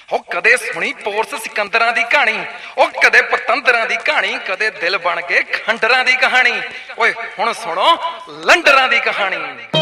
ਉਹ ਕਦੇ ਸੁਣੀ ਪੋਰਸ ਸਿਕੰਦਰਾਂ ਦੀ ਕਹਾਣੀ, ਉਹ ਕਦੇ ਪਤੰਦਰਾਂ ਦੀ ਕਹਾਣੀ, ਕਦੇ ਦਿਲ ਬਣ ਕੇ ਖੰਡਰਾਂ ਦੀ ਕਹਾਣੀ। ਓਏ ਹੁਣ ਸੁਣੋ ਲੰਡਰਾਂ ਦੀ ਕਹਾਣੀ।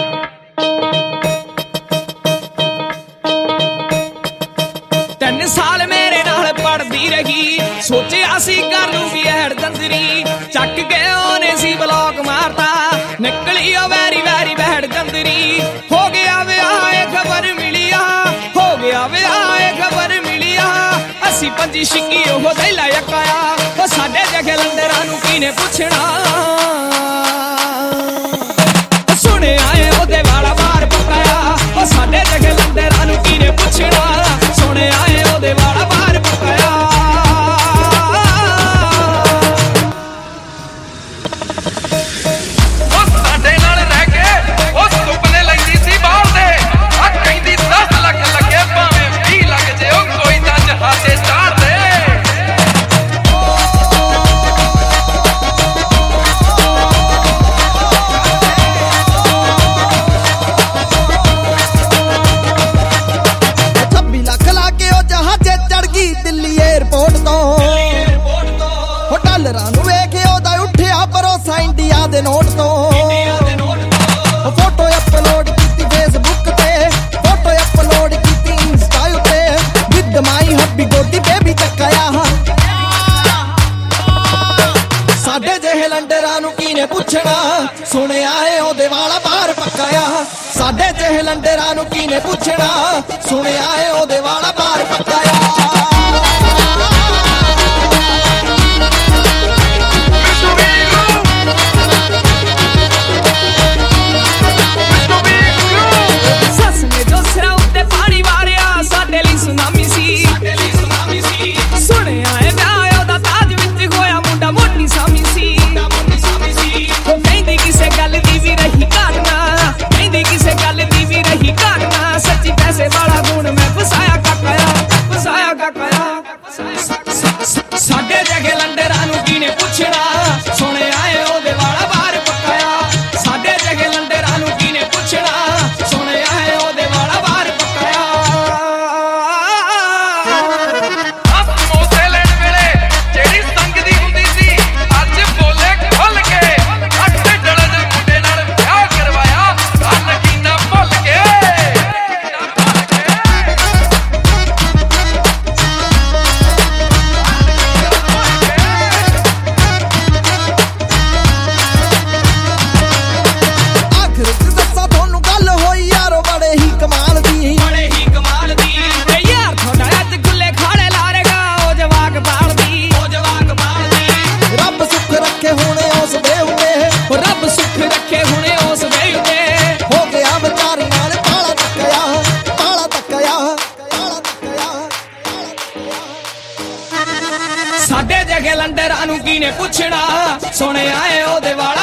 3 ਸਾਲ ਮੇਰੇ ਨਾਲ ਪੜਦੀ ਰਹੀ, ਸੋਚਿਆ ਸੀ ਕਰ ਲੂਗੀ ਐੜ ਦੰਦਰੀ, ਚੱਕ ਕੇ ਉਹਨੇ ਸੀ ਬਲੌਕ ਮਾਰਤਾ, ਨਿਕਲੀ ਉਹ ਵੈਰੀ ਵੈਰੀ ਬੈੜ ਦੰਦਰੀ। ਹੋ ਗਿਆ ਵਿਆਹ ਇਹ ਖਬਰ ਮਿਲੀ ਆ, ਹੋ ਗਿਆ ਵਿਆਹ ਇਹ ਖਬਰ ਮਿਲੀ ਆ, ਅਸੀਂ ਪੰਜੀ ਛਿੱਕੀ ਉਹ ਦੈਲਾ ਯਕਾਇਆ। ਉਹ ਸਾਡੇ ਜਗੇ ਲੰਡਰਾਂ ਨੂੰ ਕਿਨੇ ਪੁੱਛਣਾ, ਸੁਣਿਆ ਏ ਉਹਦੇ ਵਾਲਾ ਬਾਹਰ ਪਕਾਇਆ। ਉਹ ਸਾਡੇ ਜਗੇ ਲੰਡਰਾਂ ਨੂੰ ਕਿਨੇ ਪੁੱਛਣਾ, ਸੁਣਿਆ ਏ ਉਹਦੇ ਵਾਲਾ ਬਾਹਰ ਪਕਾਇਆ। ਉਹ ਸਾਡੇ ਨਾਲ ਰਹਿ ਕੇ ਉਹ ਸੁਪਨੇ ਲੈਂਦੀ ਸੀ ਬਾਹਰ ਦੇ, ਆ ਕਹਿੰਦੀ 10 ਲੱਖ ਲੱਗੇ ਭਾਵੇਂ 20 ਲੱਖ ਜੇ ਉਹ ਕੋਈ ਤਾਂ ਜਹਾਜ਼ੇ ਚਾੜ ਦੇ। ਦਿੱਲੀ ਏਅਰਪੋਰਟ ਤੋਂ ਹੋ ਡਾਲਰਾਂ ਨੂੰ ਵੇਖ ਉਹਦਾ ਉੱਠਿਆ ਭਰੋਸਾ ਇੰਡੀਆ ਦੇ ਨੋਟ ਤੋਂ। ਫੋਟੋ ਅਪਲੋਡ ਕੀਤੀ ਫੇਸਬੁੱਕ ਤੇ, ਫੋਟੋ ਅਪਲੋਡ ਕੀਤੀ ਇੰਸਟਾ ਉੱਤੇ, ਵਿਦ ਮਾਈ ਹੱਬੀ ਗੋਦੀ ਬੇਬੀ ਚੱਕਾਇਆ। ਸਾਡੇ ਜਿਹੇ ਲੰਡਰਾਂ ਨੂੰ ਕਿਨੇ ਪੁੱਛਣਾ, ਸੁਣਿਆ ਏ ਉਹਦੇ ਵਾਲਾ ਬਾਹਰ ਪਕਾਇਆ। ਸਾਡੇ ਜਿਹੇ ਲੰਡਰਾਂ ਨੂੰ ਕਿਨੇ ਪੁੱਛਣਾ, ਸੁਣਿਆ ਏ ਉਹਦੇ ਵਾਲਾ ਬਾਹਰ ਪਕਾਇਆ। ਸਾਡੇ ਜਗੇ ਲੰਡਰਾਂ ਨੂੰ ਕਿਨੇ ਪੁੱਛਣਾ, ਸੁਣਿਆ ਏ ਉਹਦੇ ਵਾਲਾ ਬਾਹਰ ਪਕਾਇਆ। ਸਾਡੇ ਜਗੇ ਲੰਡਰਾਂ ਨੂੰ ਕਿਨੇ ਪੁੱਛਣਾ, ਸੁਣਿਆ ਏ ਉਹਦੇ ਵਾਲਾ ਬਾਹਰ ਪਕਾਇਆ। ਸਮੋਸੇ ਲੈਣ ਵੇਲੇ ਜਿਹੜੀ ਸੰਗਦੀ ਹੁੰਦੀ ਸੀ, ਅੱਜ ਬੋਲੇ ਖੁੱਲ ਕੇ। ਅੱਠ ਡਲੇ ਦੇ ਮੁੰਡੇ ਨਾਲ ਵਿਆਹ ਕਰਵਾਇਆ, ਨਗੀਨਾ ਭੁੱਲ ਕੇ। ਸਾਡੇ ਜਗੇ ਲੰਡਰਾਂ ਨੂੰ ਕਿਨੇ ਪੁੱਛਣਾ, ਸੁਣਿਆ ਏ ਉਹਦੇ ਵਾਲਾ